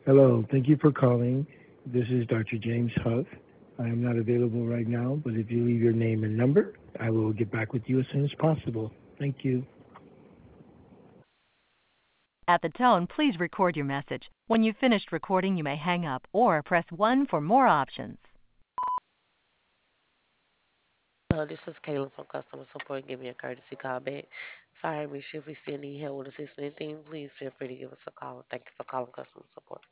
Hello, thank you for calling. This is Dr. James Huff. I am not available right now, but if you leave your name and number, I will get back with you as soon as possible. Thank you. At the tone, please record your message. When you've finished recording, you may hang up or press 1 for more options. This is Kayla from customer support. Give me a courtesy call back. Fire me if we still need help with assistance anything. Please feel free to give us a call. Thank you for calling customer support.